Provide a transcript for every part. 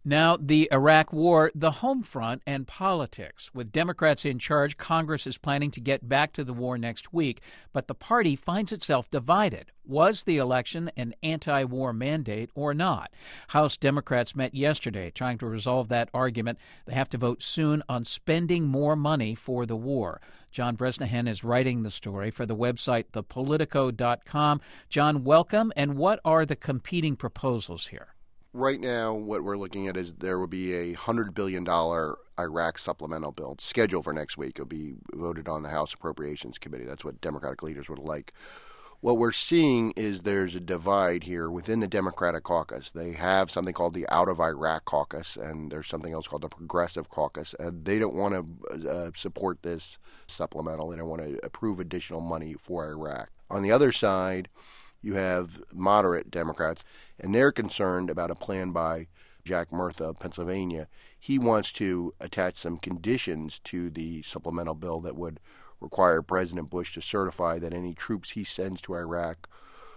Now, the Iraq War, the home front, and politics. With Democrats in charge, Congress is planning to get back to the war next week, but the party finds itself divided. Was the election an anti-war mandate or not? House Democrats met yesterday trying to resolve that argument. They have to vote soon on spending more money for the war. John Bresnahan is writing the story for the website thepolitico.com. John, welcome. And what are the competing proposals here? Right now, what we're looking at is there will be a $100 billion Iraq supplemental bill scheduled for next week. It'll be voted on the House Appropriations Committee. That's what Democratic leaders would like. What we're seeing is there's a divide here within the Democratic caucus. They have something called the Out of Iraq caucus, and there's something else called the Progressive caucus. And they don't want to support this supplemental. They don't want to approve additional money for Iraq. On the other side, you have moderate Democrats, and they're concerned about a plan by Jack Murtha of Pennsylvania. He wants to attach some conditions to the supplemental bill that would require President Bush to certify that any troops he sends to Iraq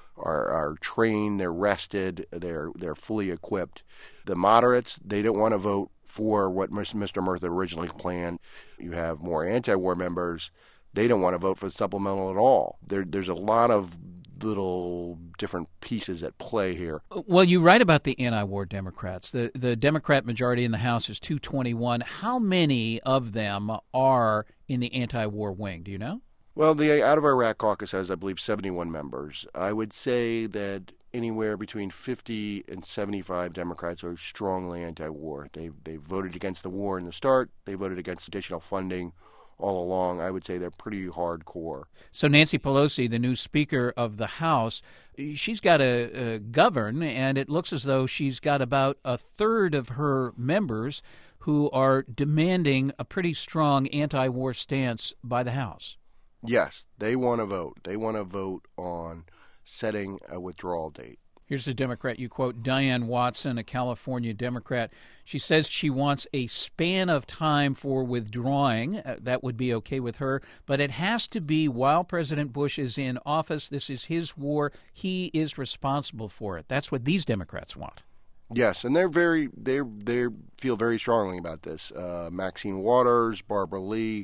are trained, they're rested, they're fully equipped. The moderates, they don't want to vote for what Mr. Murtha originally planned. You have more anti-war members. They don't want to vote for the supplemental at all. There's a lot of little different pieces at play here. Well, you write about the anti-war Democrats. The Democrat majority in the House is 221. How many of them are in the anti-war wing? Do you know? Well, the Out of Iraq caucus has, I believe, 71 members. I would say that anywhere between 50 and 75 Democrats are strongly anti-war. They voted against the war in the start. They voted against additional funding all along. I would say they're pretty hardcore. So Nancy Pelosi, the new Speaker of the House, she's got to govern, and it looks as though she's got about a third of her members who are demanding a pretty strong anti-war stance by the House. Yes, they want to vote. They want to vote on setting a withdrawal date. Here's a Democrat you quote, Diane Watson, a California Democrat. She says she wants a span of time for withdrawing. That would be okay with her. But it has to be while President Bush is in office. This is his war. He is responsible for it. That's what these Democrats want. Yes, and they feel very strongly about this. Maxine Waters, Barbara Lee,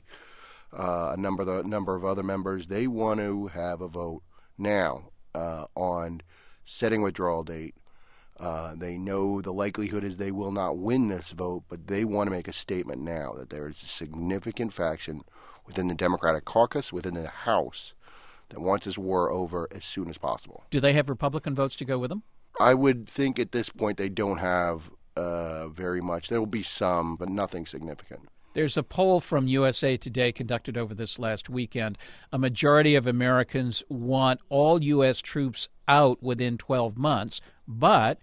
a number of other members, they want to have a vote now on setting withdrawal date. They know the likelihood is they will not win this vote, but they want to make a statement now that there is a significant faction within the Democratic caucus, within the House, that wants this war over as soon as possible. Do they have Republican votes to go with them? I would think at this point they don't have very much. There will be some, but nothing significant. There's a poll from USA Today conducted over this last weekend. A majority of Americans want all U.S. troops out within 12 months, but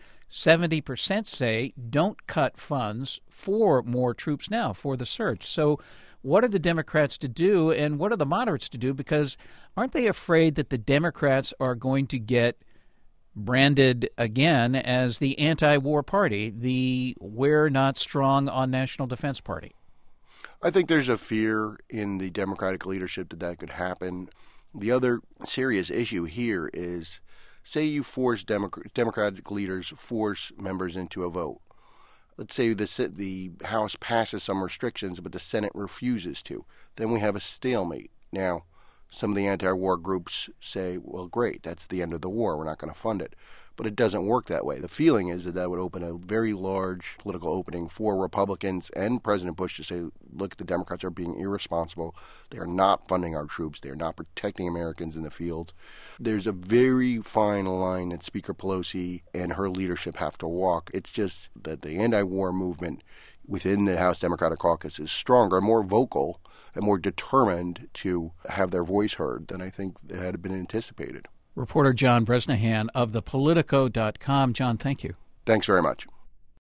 70% say don't cut funds for more troops now for the surge. So what are the Democrats to do, and what are the moderates to do? Because aren't they afraid that the Democrats are going to get branded again as the anti-war party, the we're not strong on national defense party? I think there's a fear in the Democratic leadership that could happen. The other serious issue here is, say you force Democratic leaders force members into a vote. Let's say the House passes some restrictions, but the Senate refuses to. Then we have a stalemate. Now, some of the anti-war groups say, well, great, that's the end of the war. We're not going to fund it. But it doesn't work that way. The feeling is that would open a very large political opening for Republicans and President Bush to say, look, the Democrats are being irresponsible. They are not funding our troops. They are not protecting Americans in the field. There's a very fine line that Speaker Pelosi and her leadership have to walk. It's just that the anti-war movement within the House Democratic caucus is stronger, more vocal, and more determined to have their voice heard than I think had been anticipated. Reporter John Bresnahan of thepolitico.com. John, thank you. Thanks very much.